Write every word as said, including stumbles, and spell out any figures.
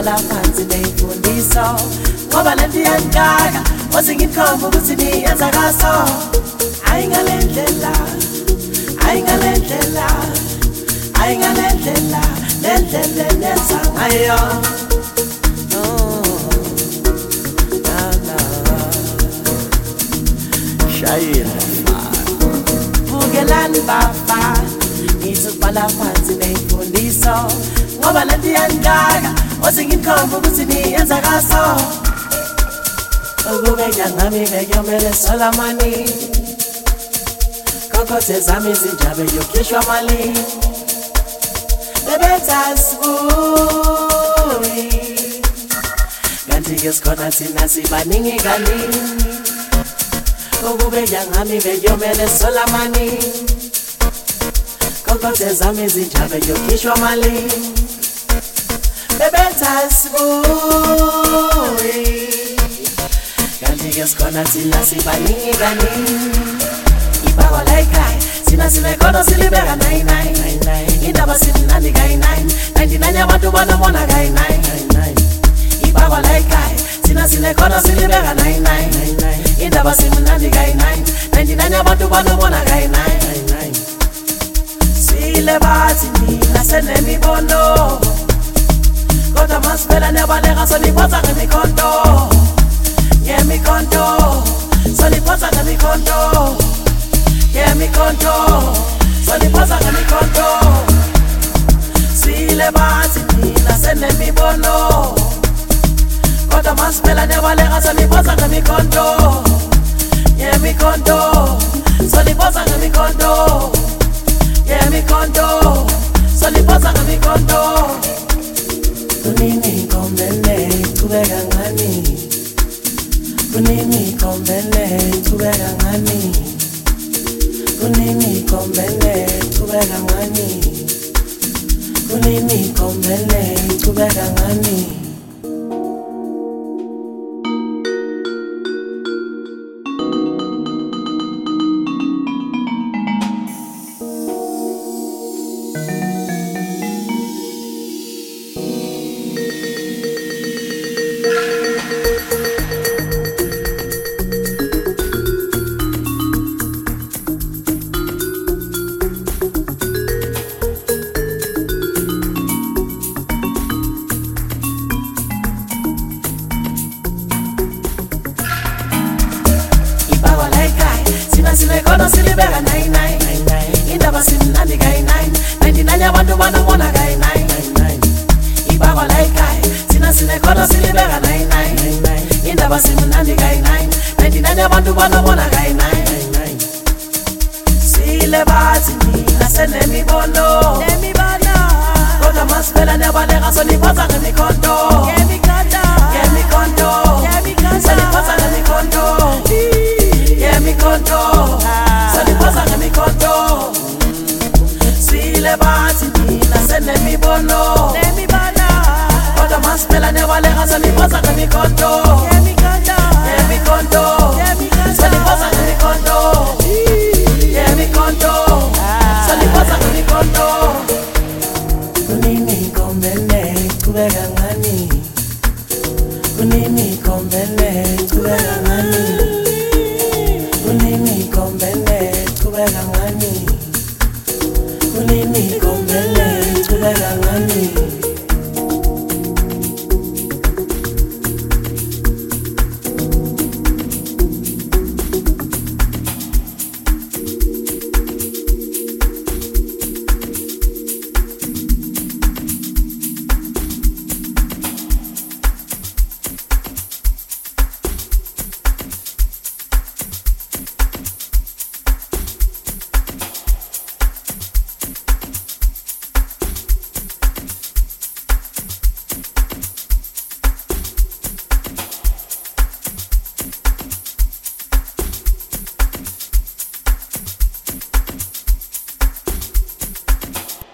ngizobhala phansi ney'mfundiso ngoba lento iyangigaga waze ngikhomba ukuthi niyenza kaso. Ayi ngale ndlela, ayi ngale ndlela, ayi ngale ndlela, le ndlela enenza ngayo. Bukelani bafana ngithi ukubhala phansi ney'mfundiso ngoba lento iyangigaga waze ngikhomba ukuthi niyenza kaso. Ukube nyangami bekuyomele Solomoni kokhothe zami izinjabe yokhishwa mali bebetasibuyi kanti-ke sikhona thina sibaningi kaningi. Ukube nyangami bekuyomele Solomoni kokhothe zami izinjabe yokhishwa mali bebetasibuyi kanti-ke sikhona thina sibaningi kaningi. Ibakwa la ekhaya thina sinekhona silibeka nine nine, indaba simnandi kayi nine, ninety-nine yabantu banobona kayi nine. Ibakwa la ekhaya thina sinekhona silibeka nine nine, indaba simnandi kayi nine, ninety-nine yabantu banobona kayi nine. Sile bathi mina senemibono kodwa masipela nebaleka soniphosa ngemikhonto, ngemikhonto soniphosa ngemikhonto, ngemikhonto soniphosa ngemikhonto. Sile bathi mina senemibono kodwa masipela nebaleka soniphosa ngemikhonto, ngemikhonto soniphosa ngemikhonto, ngemikhonto soniphosa ngemikhonto. Kunini kombele kubeka ngani, kunini kombele kubeka ngani, kunini kombele kubeka ngani, kunini kombele kubeka ngani. Sinekhona silibeka nine nine, indaba simnandi kayi nine, ninety-nine yabantu banobona kayi nine. Ibakwa la ekhaya thina sinekhona silibeka nine nine, indaba simnandi kayi nine, ninety-nine yabantu banobona kayi nine. Sile bathi mina senemibono kodwa masipela nebaleka soniphosa ngemikhonto, ngemikhonto soniphosa ngemikhonto, ngemikhonto soniphosa ngemikhonto. Sile bathi mina senemibono kodwa masipela nebaleka soniphosa ngemikhonto, ngemikhonto soniphosa ngemikhonto, ngemikhonto soniphosa ngemikhonto. Kunini kombele kubeka ngani, kunini kombele